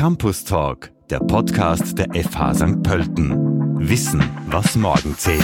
Campus Talk, der Podcast der FH St. Pölten. Wissen, was morgen zählt.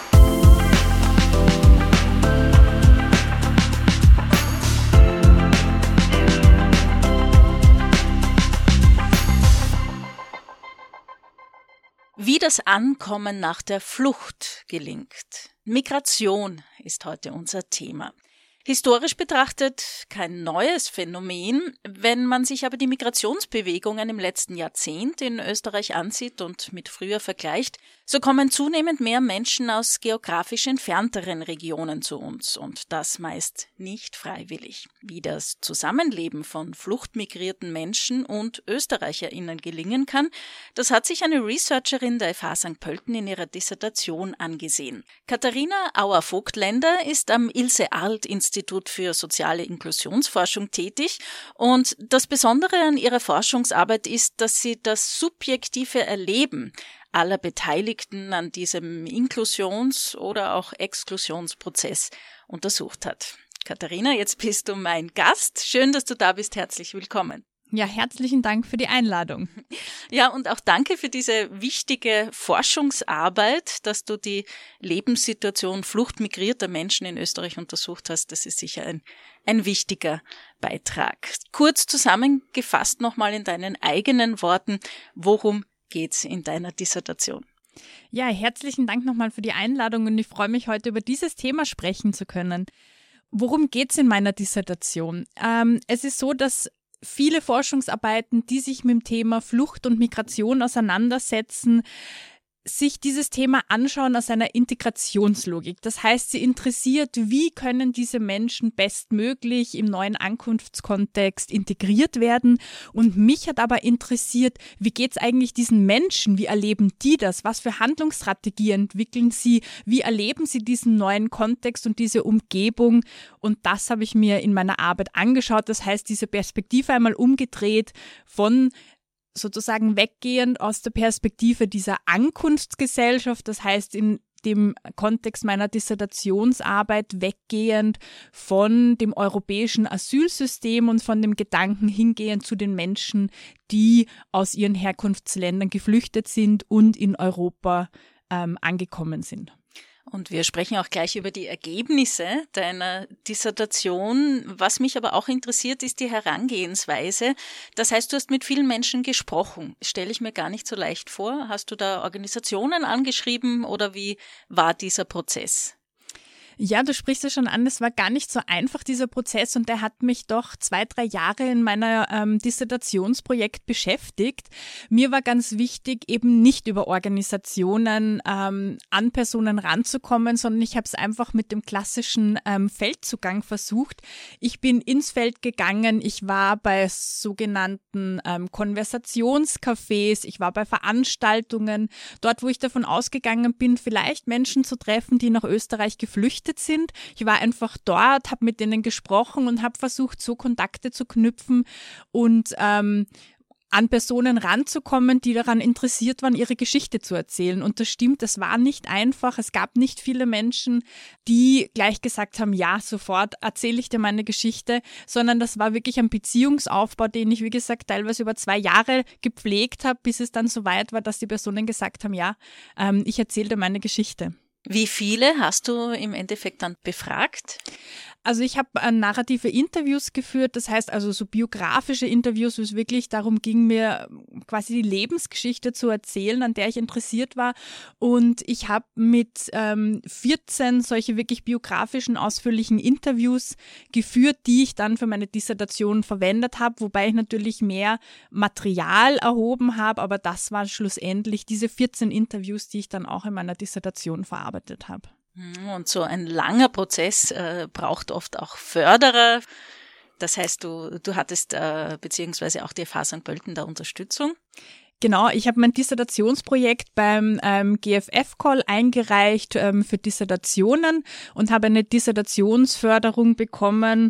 Wie das Ankommen nach der Flucht gelingt. Migration ist heute unser Thema. Historisch betrachtet kein neues Phänomen. Wenn man sich aber die Migrationsbewegungen im letzten Jahrzehnt in Österreich ansieht und mit früher vergleicht, so kommen zunehmend mehr Menschen aus geografisch entfernteren Regionen zu uns und das meist nicht freiwillig. Wie das Zusammenleben von fluchtmigrierten Menschen und ÖsterreicherInnen gelingen kann, das hat sich eine Researcherin der FH St. Pölten in ihrer Dissertation angesehen. Katharina Auer-Vogtländer ist am Ilse-Arlt-Institut für soziale Inklusionsforschung tätig und das Besondere an ihrer Forschungsarbeit ist, dass sie das subjektive Erleben aller Beteiligten an diesem Inklusions- oder auch Exklusionsprozess untersucht hat. Katharina, jetzt bist du mein Gast. Schön, dass du da bist. Herzlich willkommen. Ja, herzlichen Dank für die Einladung. Ja, und auch danke für diese wichtige Forschungsarbeit, dass du die Lebenssituation fluchtmigrierter Menschen in Österreich untersucht hast. Das ist sicher ein wichtiger Beitrag. Kurz zusammengefasst nochmal in deinen eigenen Worten, worum geht's in deiner Dissertation? Ja, herzlichen Dank nochmal für die Einladung und ich freue mich, heute über dieses Thema sprechen zu können. Worum geht's in meiner Dissertation? Es ist so, dass viele Forschungsarbeiten, die sich mit dem Thema Flucht und Migration auseinandersetzen, sich dieses Thema anschauen aus einer Integrationslogik. Das heißt, sie interessiert, wie können diese Menschen bestmöglich im neuen Ankunftskontext integriert werden. Und mich hat aber interessiert, wie geht's eigentlich diesen Menschen? Wie erleben die das? Was für Handlungsstrategien entwickeln sie? Wie erleben sie diesen neuen Kontext und diese Umgebung? Und das habe ich mir in meiner Arbeit angeschaut. Das heißt, diese Perspektive einmal umgedreht von sozusagen weggehend aus der Perspektive dieser Ankunftsgesellschaft, das heißt in dem Kontext meiner Dissertationsarbeit weggehend von dem europäischen Asylsystem und von dem Gedanken hingehend zu den Menschen, die aus ihren Herkunftsländern geflüchtet sind und in Europa angekommen sind. Und wir sprechen auch gleich über die Ergebnisse deiner Dissertation. Was mich aber auch interessiert, ist die Herangehensweise. Das heißt, du hast mit vielen Menschen gesprochen. Stelle ich mir gar nicht so leicht vor. Hast du da Organisationen angeschrieben oder wie war dieser Prozess? Ja, du sprichst es schon an, es war gar nicht so einfach, dieser Prozess, und der hat mich doch 2-3 Jahre in meiner Dissertationsprojekt beschäftigt. Mir war ganz wichtig, eben nicht über Organisationen an Personen ranzukommen, sondern ich habe es einfach mit dem klassischen Feldzugang versucht. Ich bin ins Feld gegangen, ich war bei sogenannten Konversationscafés, ich war bei Veranstaltungen, dort, wo ich davon ausgegangen bin, vielleicht Menschen zu treffen, die nach Österreich geflüchtet sind. Ich war einfach dort, habe mit denen gesprochen und habe versucht, so Kontakte zu knüpfen und an Personen ranzukommen, die daran interessiert waren, ihre Geschichte zu erzählen. Und das stimmt, das war nicht einfach. Es gab nicht viele Menschen, die gleich gesagt haben, ja, sofort erzähle ich dir meine Geschichte, sondern das war wirklich ein Beziehungsaufbau, den ich, wie gesagt, teilweise über 2 Jahre gepflegt habe, bis es dann so weit war, dass die Personen gesagt haben, ja, ich erzähle dir meine Geschichte. Wie viele hast du im Endeffekt dann befragt? Also ich habe narrative Interviews geführt, das heißt also so biografische Interviews, wo es wirklich darum ging, mir quasi die Lebensgeschichte zu erzählen, an der ich interessiert war. Und ich habe mit 14 solche wirklich biografischen, ausführlichen Interviews geführt, die ich dann für meine Dissertation verwendet habe, wobei ich natürlich mehr Material erhoben habe, aber das waren schlussendlich diese 14 Interviews, die ich dann auch in meiner Dissertation verarbeitet habe. Und so ein langer Prozess braucht oft auch Förderer. Das heißt, du hattest beziehungsweise auch die FH St. Pölten da Unterstützung. Genau, ich habe mein Dissertationsprojekt beim GFF-Call eingereicht für Dissertationen und habe eine Dissertationsförderung bekommen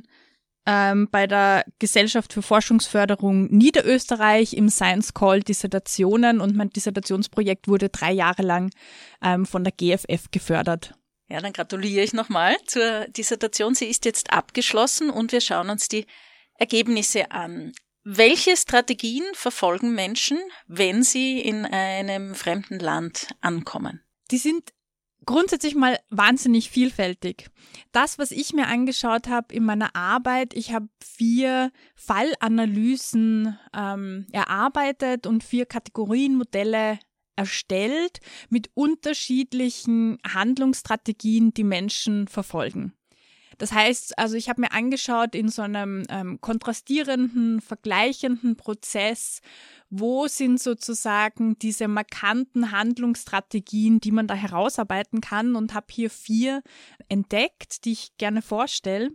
bei der Gesellschaft für Forschungsförderung Niederösterreich im Science Call Dissertationen, und mein Dissertationsprojekt wurde 3 Jahre lang von der GFF gefördert. Ja, dann gratuliere ich nochmal zur Dissertation. Sie ist jetzt abgeschlossen und wir schauen uns die Ergebnisse an. Welche Strategien verfolgen Menschen, wenn sie in einem fremden Land ankommen? Die sind grundsätzlich mal wahnsinnig vielfältig. Das, was ich mir angeschaut habe in meiner Arbeit, ich habe 4 Fallanalysen erarbeitet und 4 Kategorienmodelle erstellt mit unterschiedlichen Handlungsstrategien, die Menschen verfolgen. Das heißt, also ich habe mir angeschaut in so einem kontrastierenden, vergleichenden Prozess, wo sind sozusagen diese markanten Handlungsstrategien, die man da herausarbeiten kann, und habe hier 4 entdeckt, die ich gerne vorstelle.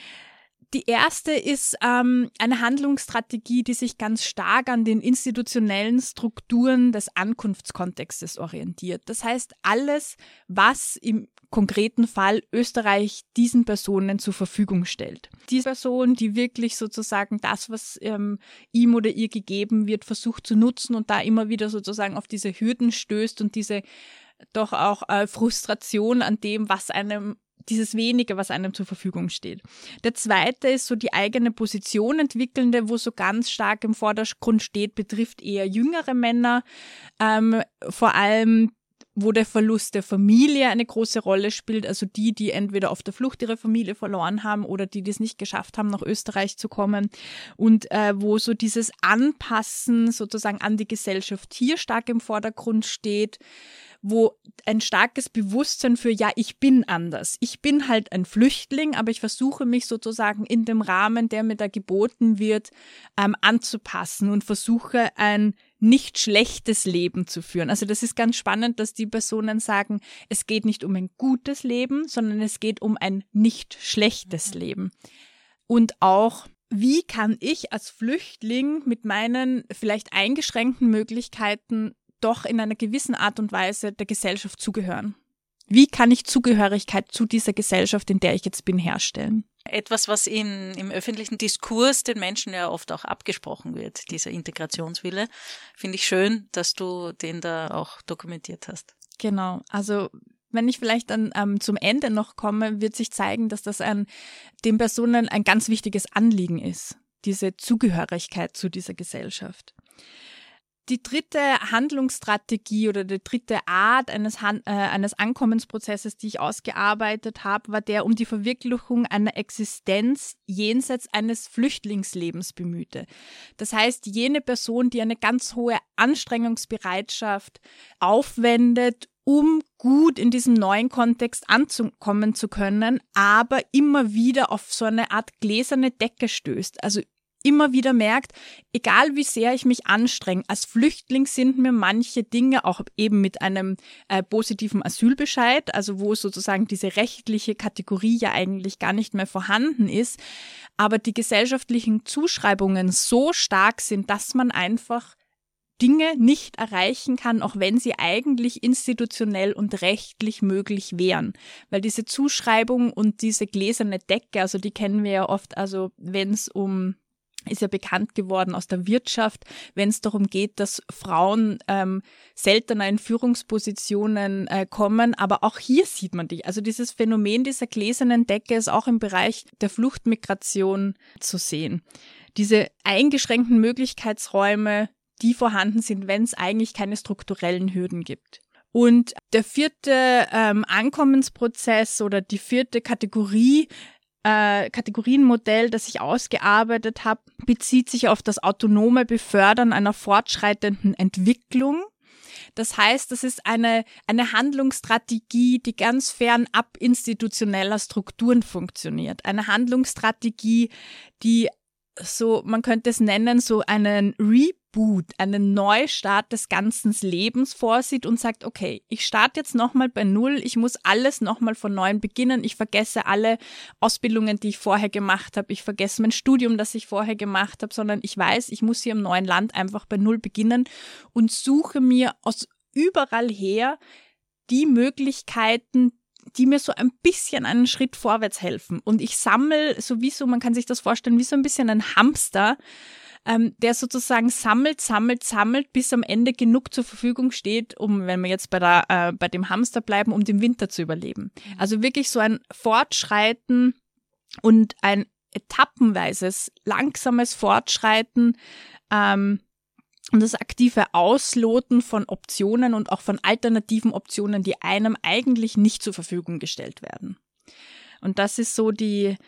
Die erste ist eine Handlungsstrategie, die sich ganz stark an den institutionellen Strukturen des Ankunftskontextes orientiert. Das heißt, alles, was im konkreten Fall Österreich diesen Personen zur Verfügung stellt. Die Person, die wirklich sozusagen das, was ihm oder ihr gegeben wird, versucht zu nutzen und da immer wieder sozusagen auf diese Hürden stößt und diese doch auch Frustration an dem, was einem dieses Wenige, was einem zur Verfügung steht. Der zweite ist so die eigene Position entwickelnde, wo so ganz stark im Vordergrund steht, betrifft eher jüngere Männer, vor allem wo der Verlust der Familie eine große Rolle spielt, also die entweder auf der Flucht ihre Familie verloren haben oder die es nicht geschafft haben, nach Österreich zu kommen, und wo so dieses Anpassen sozusagen an die Gesellschaft hier stark im Vordergrund steht, wo ein starkes Bewusstsein für, ja, ich bin anders. Ich bin halt ein Flüchtling, aber ich versuche mich sozusagen in dem Rahmen, der mir da geboten wird, anzupassen und versuche ein nicht schlechtes Leben zu führen. Also das ist ganz spannend, dass die Personen sagen, es geht nicht um ein gutes Leben, sondern es geht um ein nicht schlechtes Leben. Und auch, wie kann ich als Flüchtling mit meinen vielleicht eingeschränkten Möglichkeiten doch in einer gewissen Art und Weise der Gesellschaft zugehören? Wie kann ich Zugehörigkeit zu dieser Gesellschaft, in der ich jetzt bin, herstellen? Etwas, was im öffentlichen Diskurs den Menschen ja oft auch abgesprochen wird, dieser Integrationswille. Finde ich schön, dass du den da auch dokumentiert hast. Genau, also wenn ich vielleicht dann zum Ende noch komme, wird sich zeigen, dass das den Personen ein ganz wichtiges Anliegen ist, diese Zugehörigkeit zu dieser Gesellschaft. Die dritte Handlungsstrategie oder die dritte Art eines Ankommensprozesses, die ich ausgearbeitet habe, war der um die Verwirklichung einer Existenz jenseits eines Flüchtlingslebens bemühte. Das heißt, jene Person, die eine ganz hohe Anstrengungsbereitschaft aufwendet, um gut in diesem neuen Kontext anzukommen zu können, aber immer wieder auf so eine Art gläserne Decke stößt. Also immer wieder merkt, egal wie sehr ich mich anstrenge, als Flüchtling sind mir manche Dinge auch eben mit einem positiven Asylbescheid, also wo sozusagen diese rechtliche Kategorie ja eigentlich gar nicht mehr vorhanden ist, aber die gesellschaftlichen Zuschreibungen so stark sind, dass man einfach Dinge nicht erreichen kann, auch wenn sie eigentlich institutionell und rechtlich möglich wären. Weil diese Zuschreibung und diese gläserne Decke, also die kennen wir ja oft, also wenn es ist ja bekannt geworden aus der Wirtschaft, wenn es darum geht, dass Frauen seltener in Führungspositionen kommen. Aber auch hier sieht man die. Also dieses Phänomen dieser gläsernen Decke ist auch im Bereich der Fluchtmigration zu sehen. Diese eingeschränkten Möglichkeitsräume, die vorhanden sind, wenn es eigentlich keine strukturellen Hürden gibt. Und der vierte Ankommensprozess oder die vierte Kategorienmodell, das ich ausgearbeitet habe, bezieht sich auf das autonome Befördern einer fortschreitenden Entwicklung. Das heißt, das ist eine Handlungsstrategie, die ganz fernab institutioneller Strukturen funktioniert. Eine Handlungsstrategie, die so, man könnte es nennen, so einen Reboot, einen Neustart des ganzen Lebens vorsieht und sagt, okay, ich starte jetzt nochmal bei Null, ich muss alles nochmal von Neuem beginnen, ich vergesse alle Ausbildungen, die ich vorher gemacht habe, ich vergesse mein Studium, das ich vorher gemacht habe, sondern ich weiß, ich muss hier im neuen Land einfach bei Null beginnen und suche mir aus überall her die Möglichkeiten, die mir so ein bisschen einen Schritt vorwärts helfen. Und ich sammle sowieso, man kann sich das vorstellen, wie so ein bisschen ein Hamster, der sozusagen sammelt, bis am Ende genug zur Verfügung steht, wenn wir jetzt bei dem Hamster bleiben, um den Winter zu überleben. Also wirklich so ein Fortschreiten und ein etappenweises, langsames Fortschreiten und das aktive Ausloten von Optionen und auch von alternativen Optionen, die einem eigentlich nicht zur Verfügung gestellt werden. Und das ist so der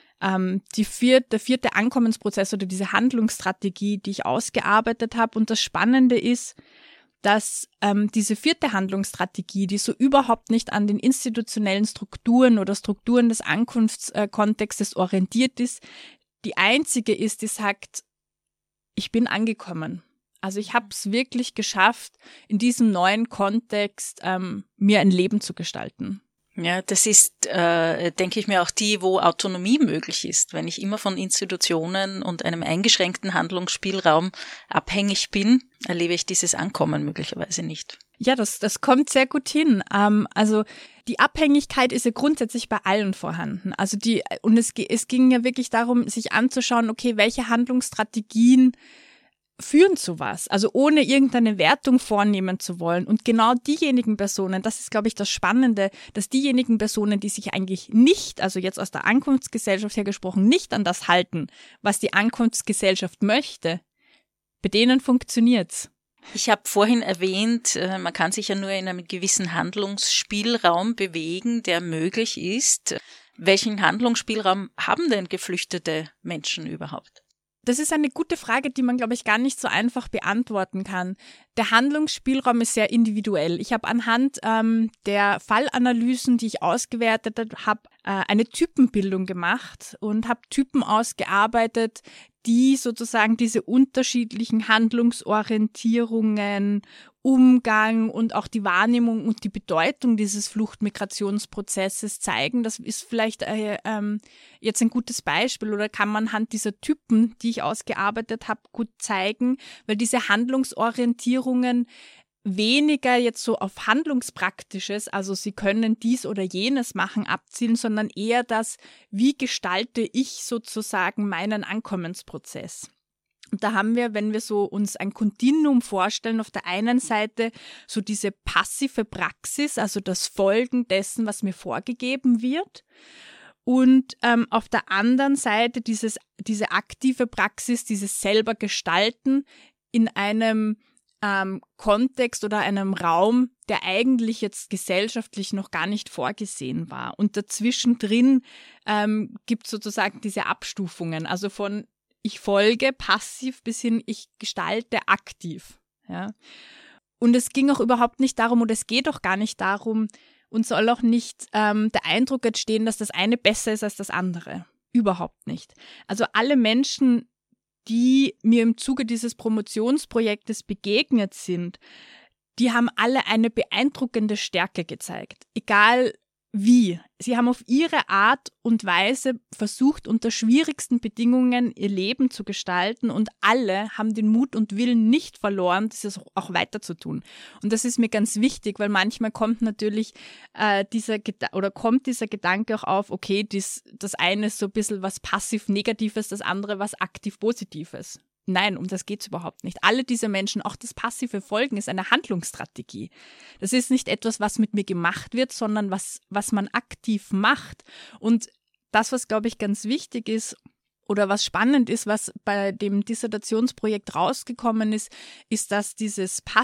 vierte Ankommensprozess oder diese Handlungsstrategie, die ich ausgearbeitet habe. Und das Spannende ist, dass diese vierte Handlungsstrategie, die so überhaupt nicht an den institutionellen Strukturen oder Strukturen des Ankunftskontextes orientiert ist, die einzige ist, die sagt, ich bin angekommen. Also ich habe es wirklich geschafft, in diesem neuen Kontext mir ein Leben zu gestalten. Ja, das ist, denke ich mir, auch die, wo Autonomie möglich ist. Wenn ich immer von Institutionen und einem eingeschränkten Handlungsspielraum abhängig bin, erlebe ich dieses Ankommen möglicherweise nicht. Ja, das kommt sehr gut hin. Also die Abhängigkeit ist ja grundsätzlich bei allen vorhanden. Also es ging ja wirklich darum, sich anzuschauen, okay, welche Handlungsstrategien führen zu was, also ohne irgendeine Wertung vornehmen zu wollen. Und genau diejenigen Personen, das ist, glaube ich, das Spannende, dass diejenigen Personen, die sich eigentlich nicht, also jetzt aus der Ankunftsgesellschaft her gesprochen, nicht an das halten, was die Ankunftsgesellschaft möchte, bei denen funktioniert's. Ich habe vorhin erwähnt, man kann sich ja nur in einem gewissen Handlungsspielraum bewegen, der möglich ist. Welchen Handlungsspielraum haben denn geflüchtete Menschen überhaupt? Das ist eine gute Frage, die man, glaube ich, gar nicht so einfach beantworten kann. Der Handlungsspielraum ist sehr individuell. Ich habe anhand der Fallanalysen, die ich ausgewertet habe, eine Typenbildung gemacht und habe Typen ausgearbeitet, die sozusagen diese unterschiedlichen Handlungsorientierungen, Umgang und auch die Wahrnehmung und die Bedeutung dieses Fluchtmigrationsprozesses zeigen. Das ist vielleicht jetzt ein gutes Beispiel oder kann man anhand dieser Typen, die ich ausgearbeitet habe, gut zeigen, weil diese Handlungsorientierungen weniger jetzt so auf Handlungspraktisches, also sie können dies oder jenes machen, abzielen, sondern eher das, wie gestalte ich sozusagen meinen Ankommensprozess. Und da haben wir, wenn wir so uns ein Kontinuum vorstellen, auf der einen Seite so diese passive Praxis, also das Folgen dessen, was mir vorgegeben wird. Und auf der anderen Seite diese aktive Praxis, dieses selber Gestalten in einem Kontext oder einem Raum, der eigentlich jetzt gesellschaftlich noch gar nicht vorgesehen war. Und dazwischen drin gibt es sozusagen diese Abstufungen, also von ich folge passiv bis hin ich gestalte aktiv. Ja. Und es ging auch überhaupt nicht darum, oder es geht auch gar nicht darum und soll auch nicht der Eindruck entstehen, dass das eine besser ist als das andere. Überhaupt nicht. Also alle Menschen, die mir im Zuge dieses Promotionsprojektes begegnet sind, die haben alle eine beeindruckende Stärke gezeigt. Egal wie. Sie haben auf ihre Art und Weise versucht, unter schwierigsten Bedingungen ihr Leben zu gestalten und alle haben den Mut und Willen nicht verloren, das auch weiter zu tun. Und das ist mir ganz wichtig, weil manchmal kommt natürlich dieser Gedanke auch auf, okay, das eine ist so ein bisschen was passiv-Negatives, das andere was aktiv-Positives. Nein, um das geht's überhaupt nicht. Alle diese Menschen, auch das passive Folgen, ist eine Handlungsstrategie. Das ist nicht etwas, was mit mir gemacht wird, sondern was man aktiv macht. Und das, was, glaube ich, ganz wichtig ist oder was spannend ist, was bei dem Dissertationsprojekt rausgekommen ist, ist, dass diese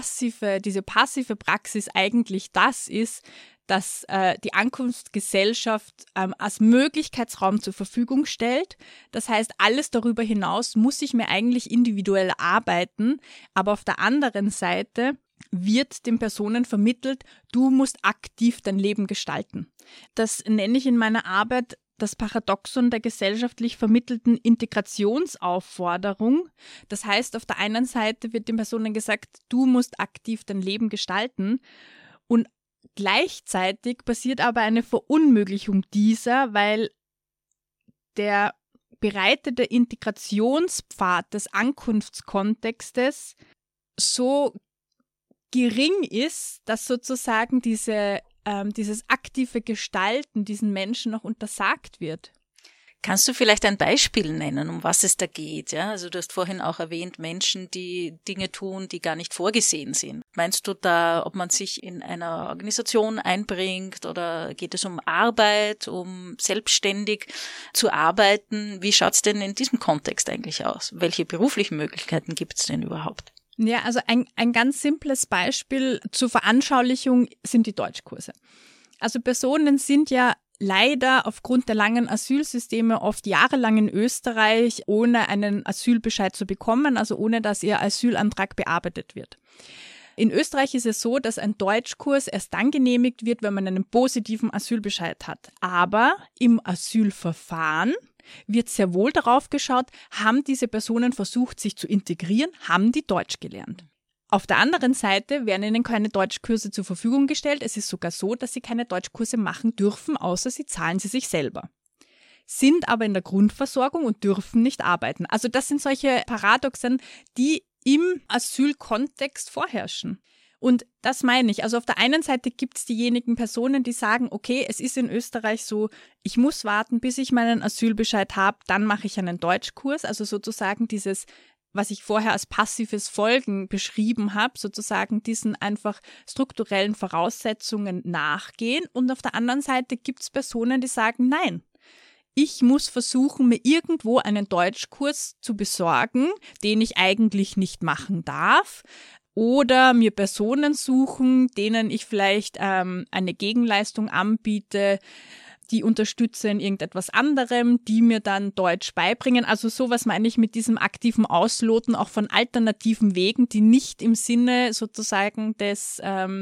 passive Praxis eigentlich das ist, dass die Ankunftsgesellschaft als Möglichkeitsraum zur Verfügung stellt. Das heißt, alles darüber hinaus muss ich mir eigentlich individuell arbeiten, aber auf der anderen Seite wird den Personen vermittelt, du musst aktiv dein Leben gestalten. Das nenne ich in meiner Arbeit das Paradoxon der gesellschaftlich vermittelten Integrationsaufforderung. Das heißt, auf der einen Seite wird den Personen gesagt, du musst aktiv dein Leben gestalten und gleichzeitig passiert aber eine Verunmöglichung dieser, weil der bereitete Integrationspfad des Ankunftskontextes so gering ist, dass sozusagen dieses aktive Gestalten diesen Menschen noch untersagt wird. Kannst du vielleicht ein Beispiel nennen, um was es da geht? Ja, also du hast vorhin auch erwähnt, Menschen, die Dinge tun, die gar nicht vorgesehen sind. Meinst du da, ob man sich in einer Organisation einbringt oder geht es um Arbeit, um selbstständig zu arbeiten? Wie schaut's denn in diesem Kontext eigentlich aus? Welche beruflichen Möglichkeiten gibt's denn überhaupt? Ja, also ein ganz simples Beispiel zur Veranschaulichung sind die Deutschkurse. Also Personen sind ja leider aufgrund der langen Asylsysteme oft jahrelang in Österreich, ohne einen Asylbescheid zu bekommen, also ohne dass ihr Asylantrag bearbeitet wird. In Österreich ist es so, dass ein Deutschkurs erst dann genehmigt wird, wenn man einen positiven Asylbescheid hat. Aber im Asylverfahren wird sehr wohl darauf geschaut, haben diese Personen versucht, sich zu integrieren, haben die Deutsch gelernt. Auf der anderen Seite werden ihnen keine Deutschkurse zur Verfügung gestellt. Es ist sogar so, dass sie keine Deutschkurse machen dürfen, außer sie zahlen sie sich selber. Sind aber in der Grundversorgung und dürfen nicht arbeiten. Also das sind solche Paradoxen, die im Asylkontext vorherrschen. Und das meine ich. Also auf der einen Seite gibt es diejenigen Personen, die sagen, okay, es ist in Österreich so, ich muss warten, bis ich meinen Asylbescheid habe, dann mache ich einen Deutschkurs. Also sozusagen dieses, was ich vorher als passives Folgen beschrieben habe, sozusagen diesen einfach strukturellen Voraussetzungen nachgehen. Und auf der anderen Seite gibt es Personen, die sagen, nein, ich muss versuchen, mir irgendwo einen Deutschkurs zu besorgen, den ich eigentlich nicht machen darf. Oder mir Personen suchen, denen ich vielleicht eine Gegenleistung anbiete, die unterstütze in irgendetwas anderem, die mir dann Deutsch beibringen. Also sowas meine ich mit diesem aktiven Ausloten auch von alternativen Wegen, die nicht im Sinne sozusagen des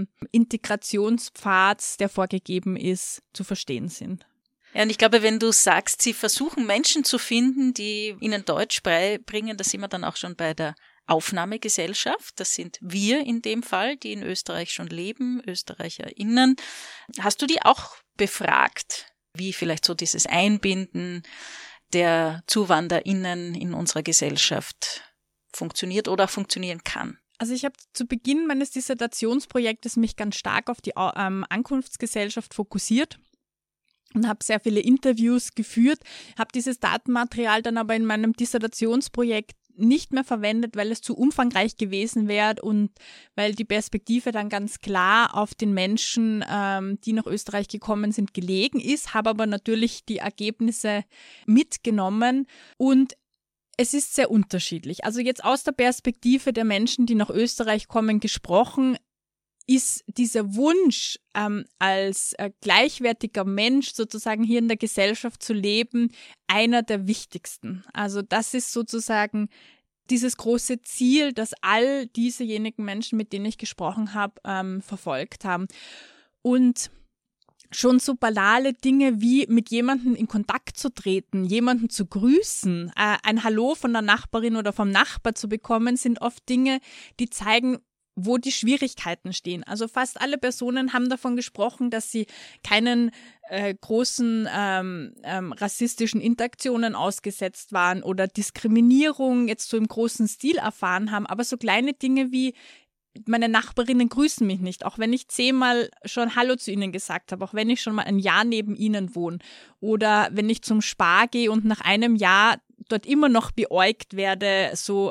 Integrationspfads, der vorgegeben ist, zu verstehen sind. Ja, und ich glaube, wenn du sagst, sie versuchen Menschen zu finden, die ihnen Deutsch beibringen, da sind wir dann auch schon bei der Aufnahmegesellschaft. Das sind wir in dem Fall, die in Österreich schon leben, ÖsterreicherInnen. Hast du die auch befragt, wie vielleicht so dieses Einbinden der ZuwanderInnen in unserer Gesellschaft funktioniert oder funktionieren kann? Also ich habe zu Beginn meines Dissertationsprojektes mich ganz stark auf die Ankunftsgesellschaft fokussiert und habe sehr viele Interviews geführt, habe dieses Datenmaterial dann aber in meinem Dissertationsprojekt nicht mehr verwendet, weil es zu umfangreich gewesen wäre und weil die Perspektive dann ganz klar auf den Menschen, die nach Österreich gekommen sind, gelegen ist, habe aber natürlich die Ergebnisse mitgenommen und es ist sehr unterschiedlich. Also jetzt aus der Perspektive der Menschen, die nach Österreich kommen, gesprochen, ist dieser Wunsch, als gleichwertiger Mensch sozusagen hier in der Gesellschaft zu leben, einer der wichtigsten. Also das ist sozusagen dieses große Ziel, das all diesejenigen Menschen, mit denen ich gesprochen habe, verfolgt haben. Und schon so banale Dinge wie mit jemandem in Kontakt zu treten, jemanden zu grüßen, ein Hallo von der Nachbarin oder vom Nachbar zu bekommen, sind oft Dinge, die zeigen, wo die Schwierigkeiten stehen. Also fast alle Personen haben davon gesprochen, dass sie keinen großen rassistischen Interaktionen ausgesetzt waren oder Diskriminierung jetzt so im großen Stil erfahren haben. Aber so kleine Dinge wie meine Nachbarinnen grüßen mich nicht, auch wenn ich 10-mal schon Hallo zu ihnen gesagt habe, auch wenn ich schon mal ein Jahr neben ihnen wohne oder wenn ich zum Spar gehe und nach einem Jahr dort immer noch beäugt werde, so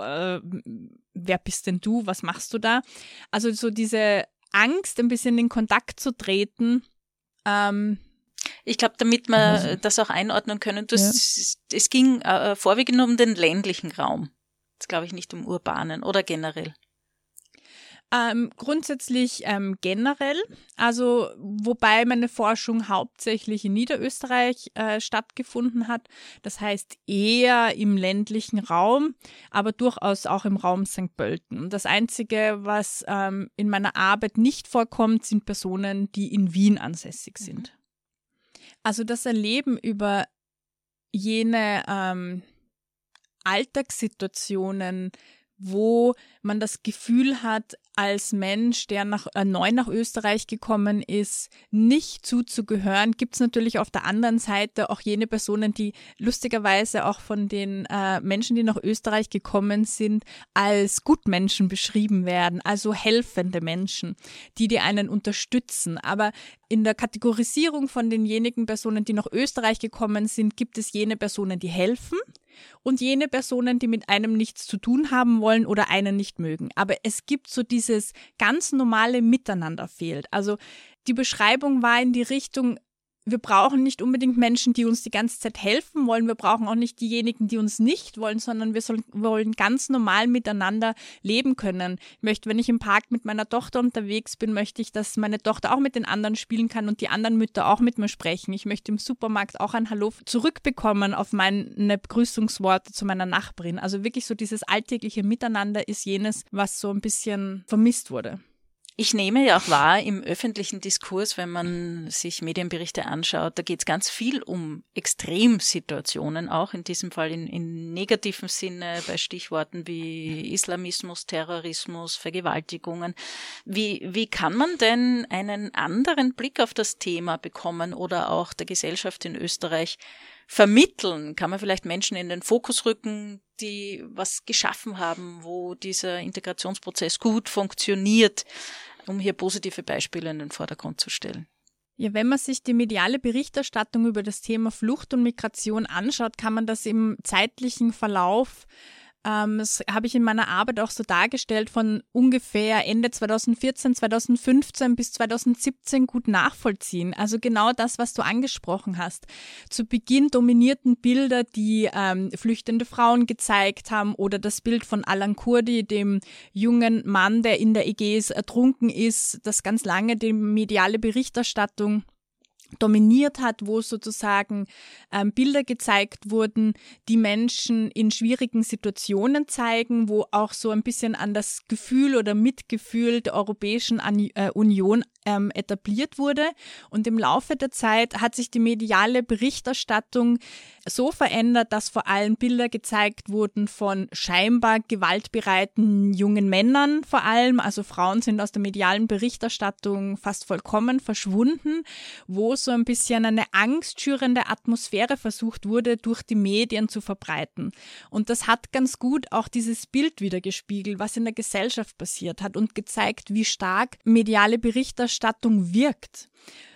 wer bist denn du, was machst du da? Also so diese Angst, ein bisschen in Kontakt zu treten. Ich glaube, damit wir das auch einordnen können, es ging vorwiegend um den ländlichen Raum. Jetzt glaube ich nicht um urbanen oder generell. Grundsätzlich generell, also wobei meine Forschung hauptsächlich in Niederösterreich stattgefunden hat, das heißt eher im ländlichen Raum, aber durchaus auch im Raum St. Pölten. Und das Einzige, was in meiner Arbeit nicht vorkommt, sind Personen, die in Wien ansässig sind. Also das Erleben über jene Alltagssituationen, wo man das Gefühl hat, als Mensch, der neu nach Österreich gekommen ist, nicht zuzugehören, gibt es natürlich auf der anderen Seite auch jene Personen, die lustigerweise auch von den Menschen, die nach Österreich gekommen sind, als Gutmenschen beschrieben werden, also helfende Menschen, die einen unterstützen. Aber in der Kategorisierung von denjenigen Personen, die nach Österreich gekommen sind, gibt es jene Personen, die helfen und jene Personen, die mit einem nichts zu tun haben wollen oder einen nicht mögen. Aber es gibt so dieses ganz normale Miteinander fehlt. Also die Beschreibung war in die Richtung, wir brauchen nicht unbedingt Menschen, die uns die ganze Zeit helfen wollen. Wir brauchen auch nicht diejenigen, die uns nicht wollen, sondern wir wollen ganz normal miteinander leben können. Ich möchte, wenn ich im Park mit meiner Tochter unterwegs bin, möchte ich, dass meine Tochter auch mit den anderen spielen kann und die anderen Mütter auch mit mir sprechen. Ich möchte im Supermarkt auch ein Hallo zurückbekommen auf meine Begrüßungsworte zu meiner Nachbarin. Also wirklich so dieses alltägliche Miteinander ist jenes, was so ein bisschen vermisst wurde. Ich nehme ja auch wahr im öffentlichen Diskurs, wenn man sich Medienberichte anschaut, da geht es ganz viel um Extremsituationen, auch in diesem Fall in negativem Sinne, bei Stichworten wie Islamismus, Terrorismus, Vergewaltigungen. Wie kann man denn einen anderen Blick auf das Thema bekommen oder auch der Gesellschaft in Österreich vermitteln? Kann man vielleicht Menschen in den Fokus rücken, die was geschaffen haben, wo dieser Integrationsprozess gut funktioniert, um hier positive Beispiele in den Vordergrund zu stellen? Ja, wenn man sich die mediale Berichterstattung über das Thema Flucht und Migration anschaut, kann man das im zeitlichen Verlauf, das habe ich in meiner Arbeit auch so dargestellt, von ungefähr Ende 2014, 2015 bis 2017 gut nachvollziehen. Also genau das, was du angesprochen hast. Zu Beginn dominierten Bilder, die flüchtende Frauen gezeigt haben, oder das Bild von Alan Kurdi, dem jungen Mann, der in der Ägäis ertrunken ist, das ganz lange die mediale Berichterstattung dominiert hat, wo sozusagen Bilder gezeigt wurden, die Menschen in schwierigen Situationen zeigen, wo auch so ein bisschen an das Gefühl oder Mitgefühl der Europäischen Union etabliert wurde. Und im Laufe der Zeit hat sich die mediale Berichterstattung so verändert, dass vor allem Bilder gezeigt wurden von scheinbar gewaltbereiten jungen Männern vor allem. Also Frauen sind aus der medialen Berichterstattung fast vollkommen verschwunden, wo so ein bisschen eine angstschürende Atmosphäre versucht wurde, durch die Medien zu verbreiten. Und das hat ganz gut auch dieses Bild wiedergespiegelt, was in der Gesellschaft passiert hat und gezeigt, wie stark mediale Berichterstattung wirkt.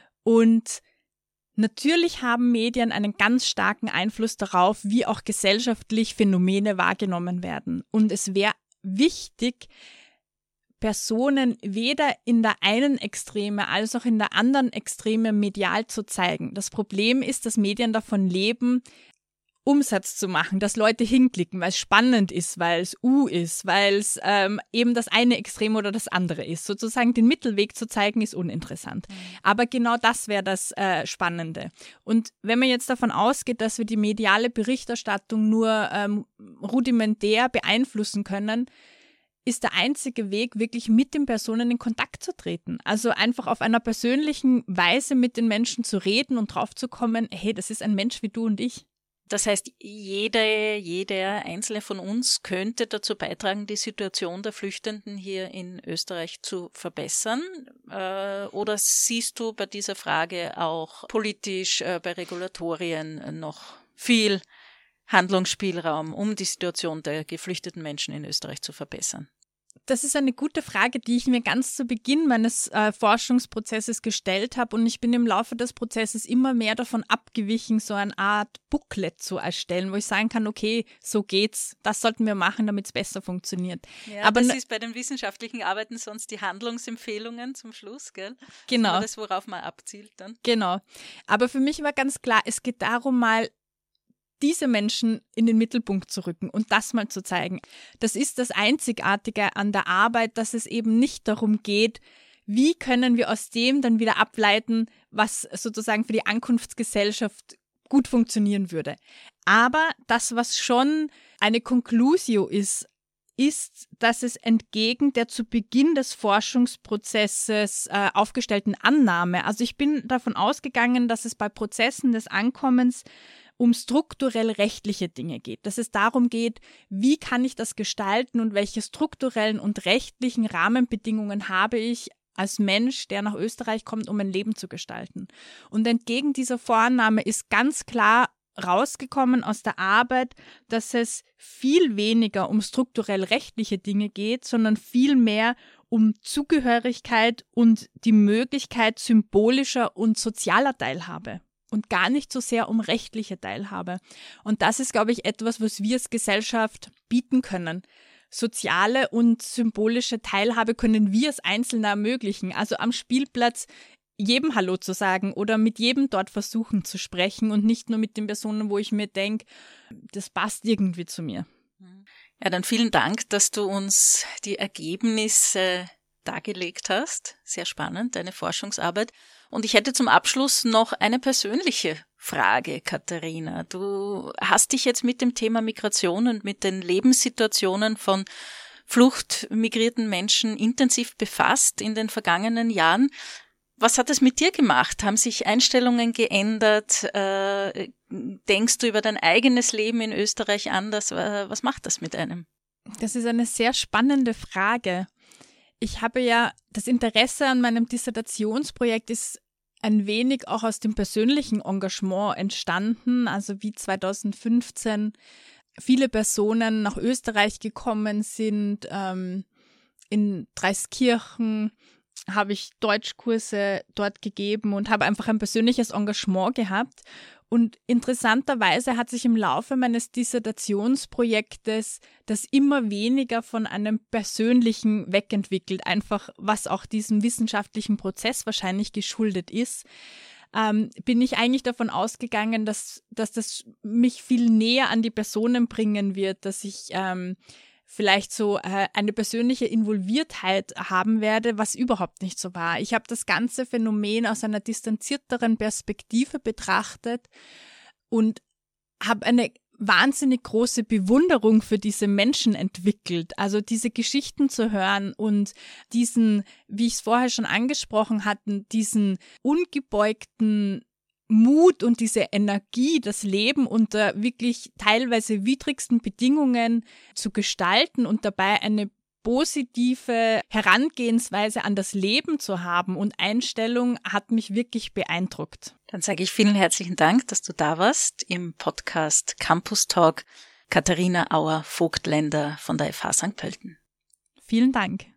Und natürlich haben Medien einen ganz starken Einfluss darauf, wie auch gesellschaftlich Phänomene wahrgenommen werden. Und es wäre wichtig, Personen weder in der einen Extreme als auch in der anderen Extreme medial zu zeigen. Das Problem ist, dass Medien davon leben, Umsatz zu machen, dass Leute hinklicken, weil es spannend ist, weil es ist, weil es eben das eine Extrem oder das andere ist. Sozusagen den Mittelweg zu zeigen, ist uninteressant. Aber genau das wäre das Spannende. Und wenn man jetzt davon ausgeht, dass wir die mediale Berichterstattung nur rudimentär beeinflussen können, ist der einzige Weg, wirklich mit den Personen in Kontakt zu treten. Also einfach auf einer persönlichen Weise mit den Menschen zu reden und drauf zu kommen, hey, das ist ein Mensch wie du und ich. Das heißt, jeder Einzelne von uns könnte dazu beitragen, die Situation der Flüchtenden hier in Österreich zu verbessern. Oder siehst du bei dieser Frage auch politisch bei Regulatorien noch viel Handlungsspielraum, um die Situation der geflüchteten Menschen in Österreich zu verbessern? Das ist eine gute Frage, die ich mir ganz zu Beginn meines Forschungsprozesses gestellt habe, und ich bin im Laufe des Prozesses immer mehr davon abgewichen, so eine Art Booklet zu erstellen, wo ich sagen kann, okay, so geht's, das sollten wir machen, damit es besser funktioniert. Ja, aber das ist bei den wissenschaftlichen Arbeiten sonst die Handlungsempfehlungen zum Schluss, gell? Genau. Also das, worauf man abzielt dann. Genau. Aber für mich war ganz klar, es geht darum, mal diese Menschen in den Mittelpunkt zu rücken und das mal zu zeigen. Das ist das Einzigartige an der Arbeit, dass es eben nicht darum geht, wie können wir aus dem dann wieder ableiten, was sozusagen für die Ankunftsgesellschaft gut funktionieren würde. Aber das, was schon eine Conclusio ist, dass es entgegen der zu Beginn des Forschungsprozesses aufgestellten Annahme, also ich bin davon ausgegangen, dass es bei Prozessen des Ankommens um strukturell rechtliche Dinge geht. Dass es darum geht, wie kann ich das gestalten und welche strukturellen und rechtlichen Rahmenbedingungen habe ich als Mensch, der nach Österreich kommt, um ein Leben zu gestalten. Und entgegen dieser Vorannahme ist ganz klar rausgekommen aus der Arbeit, dass es viel weniger um strukturell rechtliche Dinge geht, sondern viel mehr um Zugehörigkeit und die Möglichkeit symbolischer und sozialer Teilhabe und gar nicht so sehr um rechtliche Teilhabe. Und das ist, glaube ich, etwas, was wir als Gesellschaft bieten können. Soziale und symbolische Teilhabe können wir als Einzelne ermöglichen. Also am Spielplatz jedem Hallo zu sagen oder mit jedem dort versuchen zu sprechen und nicht nur mit den Personen, wo ich mir denke, das passt irgendwie zu mir. Ja, dann vielen Dank, dass du uns die Ergebnisse dargelegt hast. Sehr spannend, deine Forschungsarbeit. Und ich hätte zum Abschluss noch eine persönliche Frage, Katharina. Du hast dich jetzt mit dem Thema Migration und mit den Lebenssituationen von fluchtmigrierten Menschen intensiv befasst in den vergangenen Jahren. Was hat es mit dir gemacht? Haben sich Einstellungen geändert? Denkst du über dein eigenes Leben in Österreich anders? Was macht das mit einem? Das ist eine sehr spannende Frage. Ich habe ja das Interesse an meinem Dissertationsprojekt ist ein wenig auch aus dem persönlichen Engagement entstanden. Also wie 2015 viele Personen nach Österreich gekommen sind, in Dreiskirchen habe ich Deutschkurse dort gegeben und habe einfach ein persönliches Engagement gehabt. Und interessanterweise hat sich im Laufe meines Dissertationsprojektes das immer weniger von einem persönlichen wegentwickelt, einfach was auch diesem wissenschaftlichen Prozess wahrscheinlich geschuldet ist. Bin ich eigentlich davon ausgegangen, dass das mich viel näher an die Personen bringen wird, dass ich vielleicht so eine persönliche Involviertheit haben werde, was überhaupt nicht so war. Ich habe das ganze Phänomen aus einer distanzierteren Perspektive betrachtet und habe eine wahnsinnig große Bewunderung für diese Menschen entwickelt. Also diese Geschichten zu hören und diesen, wie ich es vorher schon angesprochen hatte, diesen ungebeugten Mut und diese Energie, das Leben unter wirklich teilweise widrigsten Bedingungen zu gestalten und dabei eine positive Herangehensweise an das Leben zu haben und Einstellung hat mich wirklich beeindruckt. Dann sage ich vielen herzlichen Dank, dass du da warst im Podcast Campus Talk. Katharina Auer-Vogtländer von der FH St. Pölten. Vielen Dank.